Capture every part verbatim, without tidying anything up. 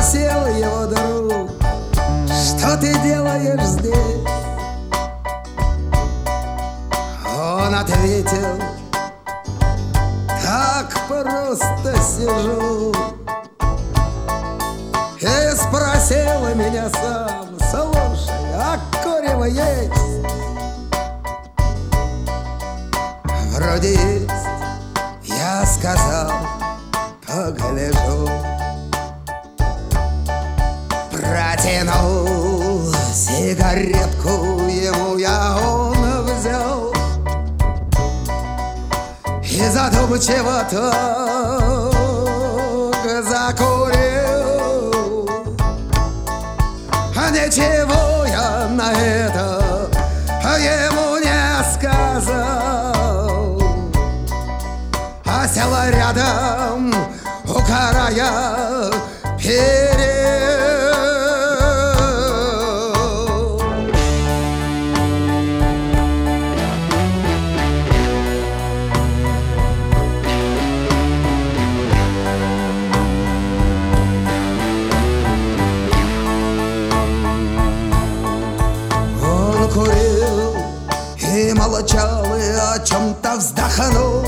спросил его друг: что ты делаешь здесь? Он ответил: так просто сижу. И спросил меня сам: слушай, а курево есть? Вроде есть. Я сказал: погляжу. Протянул сигаретку ему, я он взял и задумчиво так закурил. А ничего я на это ему не сказал, а села рядом у края перил. Он курил и молчал, и о чем-то вздохнул.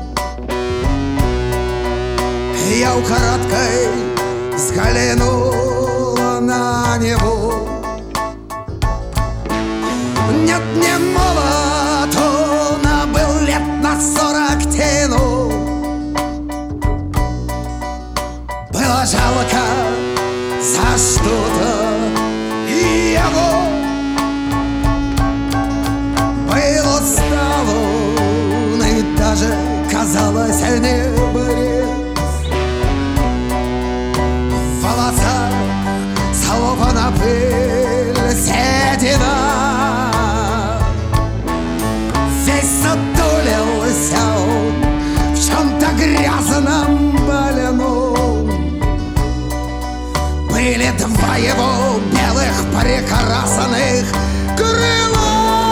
Я украдкой взглянул на него. Нет, не молод он, а был лет на сорок тянул. Было жалко за что-то его. Был устал он, и даже казалось не бред. Слопана пыль, седина, весь сутулился он в чем-то грязном больном. Были два его белых прекрасных крыла.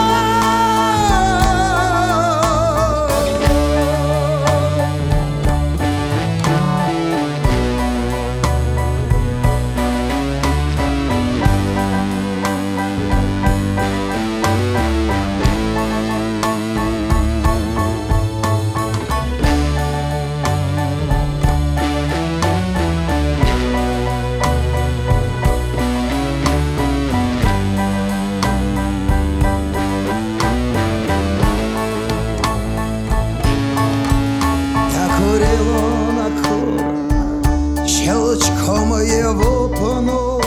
Щелчком его пнул,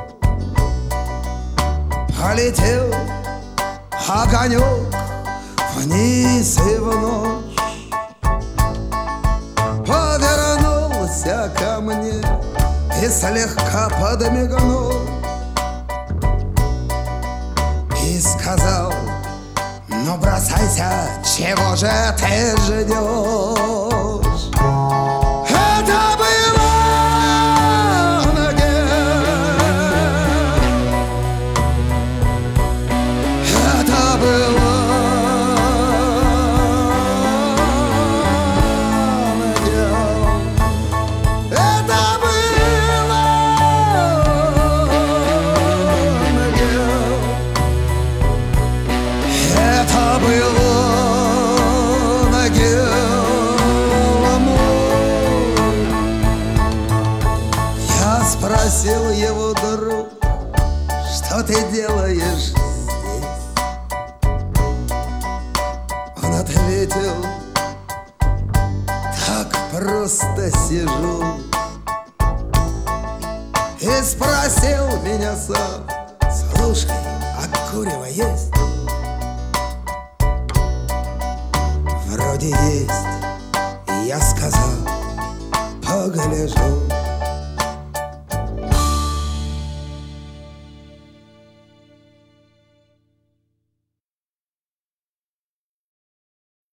полетел огонек вниз и в ночь. Повернулся ко мне и слегка подмигнул и сказал: ну бросайся, чего же ты ждешь? Это было Спросил его друг: что ты делаешь здесь? Он ответил: так просто сижу. И спросил меня сам: слушай, а курево есть? Вроде есть. И я сказал: погляжу.